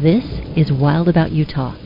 This is Wild About Utah.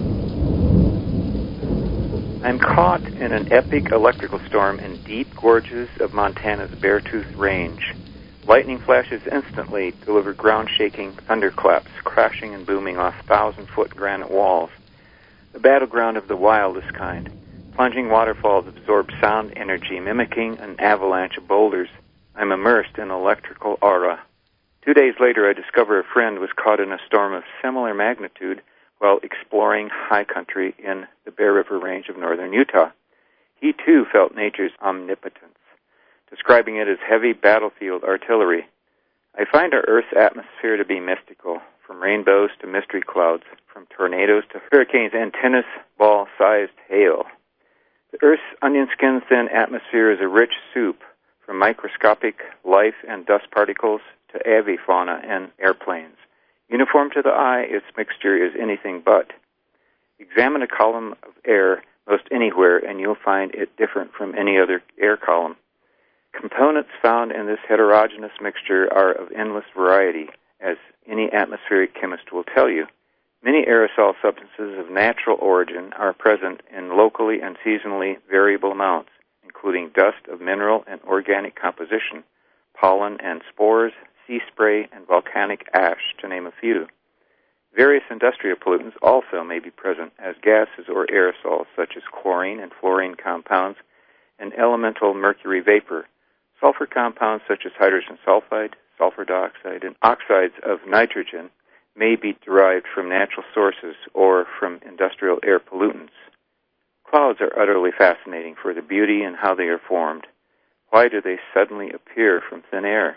I'm caught in an epic electrical storm in deep gorges of Montana's Beartooth Range. Lightning flashes instantly deliver ground-shaking thunderclaps, crashing and booming off 1,000-foot granite walls. The battleground of the wildest kind. Plunging waterfalls absorb sound energy, mimicking an avalanche of boulders. I'm immersed in electrical aura. 2 days later, I discover a friend was caught in a storm of similar magnitude while exploring high country in the Bear River Range of northern Utah. He, too, felt nature's omnipotence, describing it as heavy battlefield artillery. I find our Earth's atmosphere to be mystical, from rainbows to mystery clouds, from tornadoes to hurricanes and tennis ball-sized hail. The Earth's onion skin-thin atmosphere is a rich soup, from microscopic life and dust particles to avifauna and airplanes. Uniform to the eye, its mixture is anything but. Examine a column of air most anywhere, and you'll find it different from any other air column. Components found in this heterogeneous mixture are of endless variety, as any atmospheric chemist will tell you. Many aerosol substances of natural origin are present in locally and seasonally variable amounts, including dust of mineral and organic composition, pollen and spores, sea spray, and volcanic ash, to name a few. Various industrial pollutants also may be present as gases or aerosols, such as chlorine and fluorine compounds, and elemental mercury vapor. Sulfur compounds such as hydrogen sulfide, sulfur dioxide, and oxides of nitrogen may be derived from natural sources or from industrial air pollutants. Clouds are utterly fascinating for the beauty and how they are formed. Why do they suddenly appear from thin air?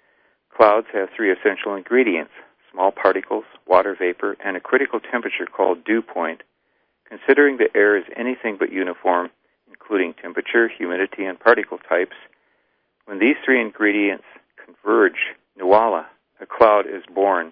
Clouds have three essential ingredients: small particles, water vapor, and a critical temperature called dew point. Considering the air is anything but uniform, including temperature, humidity, and particle types, when these three ingredients converge, Nuala, a cloud is born.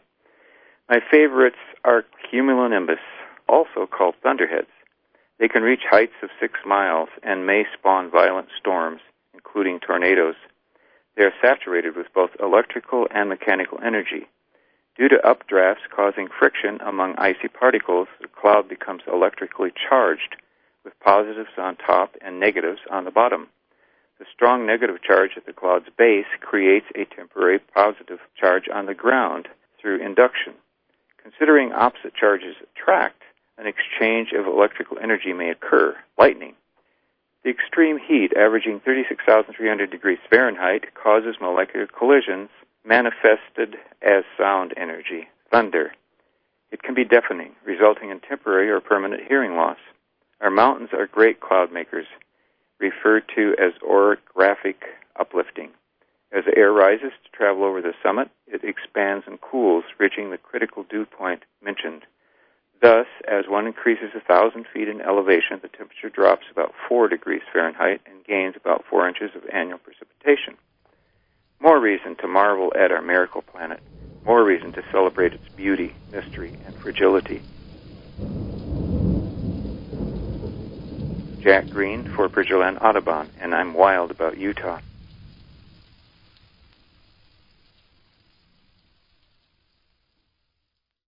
My favorites are cumulonimbus, also called thunderheads. They can reach heights of 6 miles and may spawn violent storms, including tornadoes. They are saturated with both electrical and mechanical energy. Due to updrafts causing friction among icy particles, the cloud becomes electrically charged, with positives on top and negatives on the bottom. The strong negative charge at the cloud's base creates a temporary positive charge on the ground through induction. Considering opposite charges attract, an exchange of electrical energy may occur, lightning. The extreme heat, averaging 36,300 degrees Fahrenheit, causes molecular collisions manifested as sound energy, thunder. It can be deafening, resulting in temporary or permanent hearing loss. Our mountains are great cloud makers, referred to as orographic uplifting. As the air rises to travel over the summit, it expands and cools, reaching the critical dew point mentioned. Thus, as one increases 1,000 feet in elevation, the temperature drops about 4 degrees Fahrenheit and gains about 4 inches of annual precipitation. More reason to marvel at our miracle planet. More reason to celebrate its beauty, mystery, and fragility. Jack Green for Bridgerland Audubon, and I'm wild about Utah.